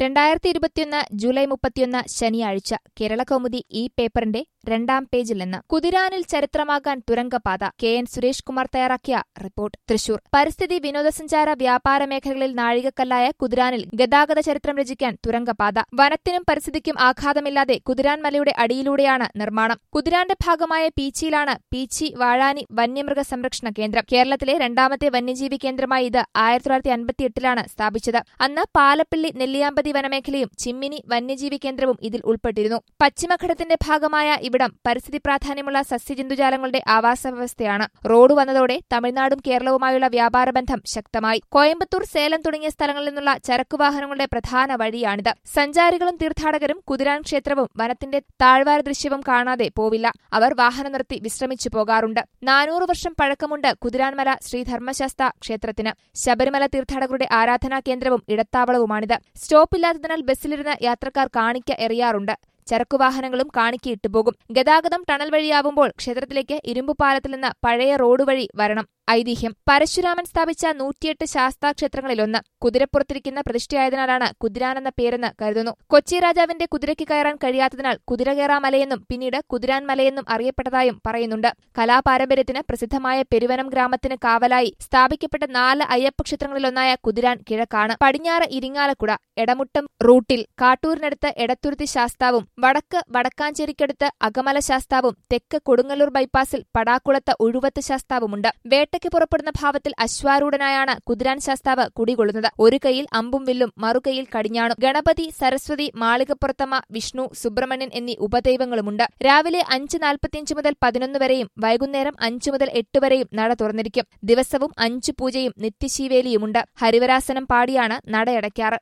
2021 July 31 ശനിയാഴ്ച കേരളകൗമുദി ഈ പേപ്പറിന്റെ 2-ാം പേജിൽ നിന്ന് കുതിരാനിൽ ചരിത്രമാകാൻ തുരങ്കപാത KN സുരേഷ് കുമാർ തയ്യാറാക്കിയ റിപ്പോർട്ട്. തൃശൂർ. പരിസ്ഥിതി വിനോദസഞ്ചാര വ്യാപാര മേഖലകളിൽ നാഴികക്കല്ലായ കുതിരാനിൽ ഗതാഗത ചരിത്രം രചിക്കാൻ തുരങ്കപാത. വനത്തിനും പരിസ്ഥിതിക്കും ആഘാതമില്ലാതെ കുതിരാൻ മലയുടെ അടിയിലൂടെയാണ് നിർമ്മാണം. കുതിരാന്റെ ഭാഗമായ പീച്ചിയിലാണ് പീച്ചി വാഴാനി വന്യമൃഗ സംരക്ഷണ കേന്ദ്രം. കേരളത്തിലെ 2ാമത്തെ വന്യജീവി കേന്ദ്രമായി ഇത് 1958 സ്ഥാപിച്ചത്. അന്ന് പാലപ്പിള്ളി നെല്ലിയാമ്പതി വനമേഖലയും ചിമ്മിനി വന്യജീവി കേന്ദ്രവും ഇതിൽ ഉൾപ്പെട്ടിരുന്നു. പശ്ചിമഘട്ടത്തിന്റെ ഭാഗമായ ഇവിടം പരിസ്ഥിതി പ്രാധാന്യമുള്ള സസ്യജന്തുജാലങ്ങളുടെ ആവാസവ്യവസ്ഥയാണ്. റോഡ് വന്നതോടെ തമിഴ്നാടും കേരളവുമായുള്ള വ്യാപാരബന്ധം ശക്തമായി. കോയമ്പത്തൂർ, സേലം തുടങ്ങിയ സ്ഥലങ്ങളിൽ നിന്നുള്ള ചരക്കുവാഹനങ്ങളുടെ പ്രധാന വഴിയാണിത്. സഞ്ചാരികളും തീർത്ഥാടകരും കുതിരാൻ ക്ഷേത്രവും വനത്തിന്റെ താഴ്വാര ദൃശ്യവും കാണാതെ പോവില്ല. അവർ വാഹനം നിർത്തി വിശ്രമിച്ചു പോകാറുണ്ട്. 400 വർഷം പഴക്കമുണ്ട് കുതിരാൻമല ശ്രീധർമ്മശാസ്ത ക്ഷേത്രത്തിന്. ശബരിമല തീർത്ഥാടകരുടെ ആരാധനാ കേന്ദ്രവും ഇടത്താവളവുമാണിത്. സ്റ്റോപ്പില്ലാത്തതിനാൽ ബസ്സിലിരുന്ന് യാത്രക്കാർ കാണിക്ക എറിയാറുണ്ട്. ചരക്കുവാഹനങ്ങളും കാണിക്കയിട്ടു പോകും. ഗതാഗതം ടണൽ വഴിയാവുമ്പോൾ ക്ഷേത്രത്തിലേക്ക് ഇരുമ്പുപാലത്തിൽ നിന്ന് പഴയ റോഡ് വഴി വരണം. ഐതിഹ്യം. പരശുരാമൻ സ്ഥാപിച്ച 108 ശാസ്താക്ഷേത്രങ്ങളിലൊന്ന്. കുതിരപ്പുറത്തിരിക്കുന്ന പ്രതിഷ്ഠയായതിനാലാണ് കുതിരാനെന്ന പേരെന്ന് കരുതുന്നു. കൊച്ചി രാജാവിന്റെ കുതിരയ്ക്ക് കയറാൻ കഴിയാത്തതിനാൽ കുതിരകേറാ മലയെന്നും പിന്നീട് കുതിരാൻ മലയെന്നും അറിയപ്പെട്ടതായും പറയുന്നുണ്ട്. കലാപാരമ്പര്യത്തിന് പ്രസിദ്ധമായ പെരുവനം ഗ്രാമത്തിന് കാവലായി സ്ഥാപിക്കപ്പെട്ട 4 അയ്യപ്പക്ഷേത്രങ്ങളിലൊന്നായ കുതിരാൻ കിഴക്കാണ്. പടിഞ്ഞാറ് ഇരിങ്ങാലക്കുട, എടമുട്ടം റൂട്ടിൽ കാട്ടൂരിനടുത്ത് എടത്തുരുത്തി ശാസ്താവും വടക്ക് വടക്കാഞ്ചേരിക്കടുത്ത് അകമല ശാസ്താവും തെക്ക് കൊടുങ്ങല്ലൂർ ബൈപ്പാസിൽ പടാക്കുളത്ത് ഉഴുവത്ത് ശാസ്താവുമുണ്ട്. വേട്ടയ്ക്ക് പുറപ്പെടുന്ന ഭാവത്തിൽ അശ്വാരൂഢനായാണ് കുതിരാൻ ശാസ്താവ് കുടികൊള്ളുന്നത്. ഒരു കൈയിൽ അമ്പും വില്ലും മറുകൈയിൽ കടിഞ്ഞാണും. ഗണപതി, സരസ്വതി, മാളികപ്പുറത്തമ്മ, വിഷ്ണു, സുബ്രഹ്മണ്യൻ എന്നീ ഉപദൈവങ്ങളുമുണ്ട്. രാവിലെ 5:45 മുതൽ 11 വരെയും വൈകുന്നേരം 5 മുതൽ 8 വരെയും നട തുറന്നിരിക്കും. ദിവസവും 5 പൂജയും നിത്യശീവേലിയുമുണ്ട്. ഹരിവരാസനം പാടിയാണ് നടയടയ്ക്കാറ്.